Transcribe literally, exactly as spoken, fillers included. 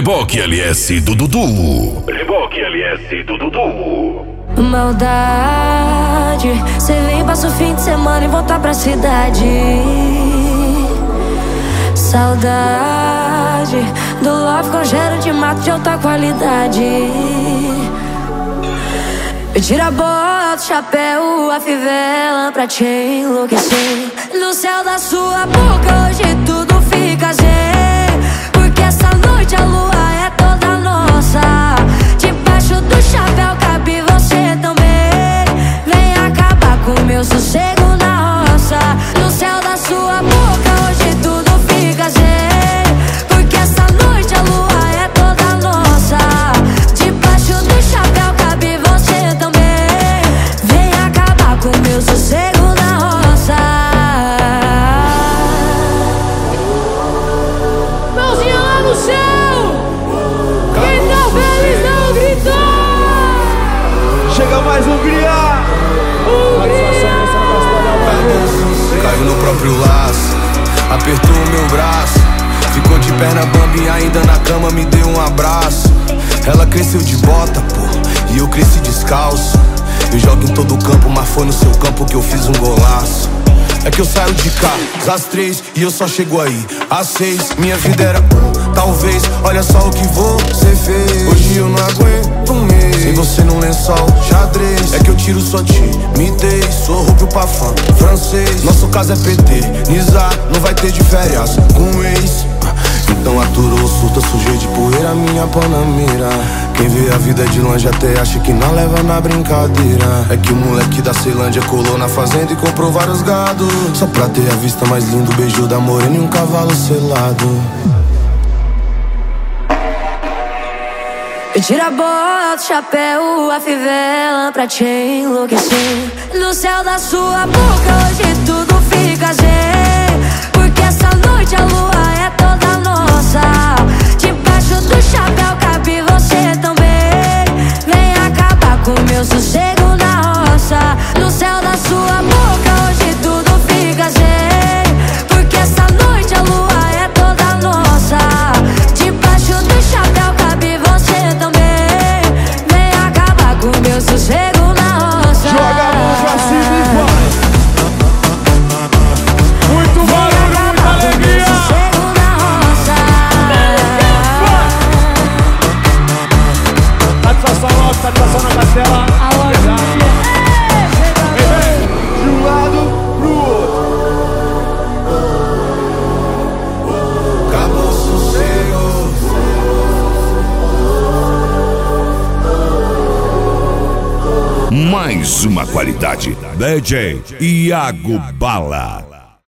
Reboque L S do Dudu. Reboque L S do Dudu. Maldade, cê vem, passa o fim de semana e voltar pra cidade. Saudade do love com cheiro de mato de alta qualidade. Eu tiro a bota, o chapéu, a fivela pra te enlouquecer. No céu da sua boca hoje tudo fica zen, porque essa noite a lua é toda nossa. Debaixo do chapéu cabe você também. Vem acabar com o meu sossego na roça. No céu da sua boca hoje tudo fica zen, porque essa noite a lua é toda nossa. Debaixo do chapéu cabe você também. Vem acabar com o meu sossego na roça. Mãozinha lá no céu, quem tá feliz não gritou. Chega mais Hungria. Caiu no próprio laço, apertou o meu braço, ficou de perna bamba e ainda na cama me deu um abraço. Ela cresceu de bota, pô, e eu cresci descalço. Eu jogo em todo campo, mas foi no seu campo que eu fiz um golaço. É que eu saio de cá às três e eu só chego aí às seis. Minha vida era um, talvez, olha só o que você fez. Hoje eu não aguento um mês sem você num lençol xadrez. É que eu tiro sua timidez, sou rubro pra fã francês. Nosso caso é P T, Nizar, não vai ter de férias com ex. Então aturou, surta, sujei de poeira minha panamera. Quem vê a vida de longe até acha que não leva na brincadeira. É que o moleque da Ceilândia colou na fazenda e comprou vários gado, só pra ter a vista mais linda, o beijo da morena e um cavalo selado. Eu tiro a bota, o chapéu, a fivela pra te enlouquecer. No céu da sua boca hoje tudo fica zen, porque essa noite a lua é toda nossa. Debaixo do chapéu cabe você também. Vem acabar com o meu sossego na roça. No céu da sua boca hoje tudo fica zen, porque essa noite a lua é toda nossa. Debaixo do chapéu cabe você também. Vem acabar com o meu sossego na roça. Joga a mão pra cima e vai. Muito barulho, muita alegria. Sossego na roça. Satisfação alta, satisfação na castela. Vem, vem, de um lado pro outro. Acabou o sossego. Mais uma qualidade. D J Iago Bala.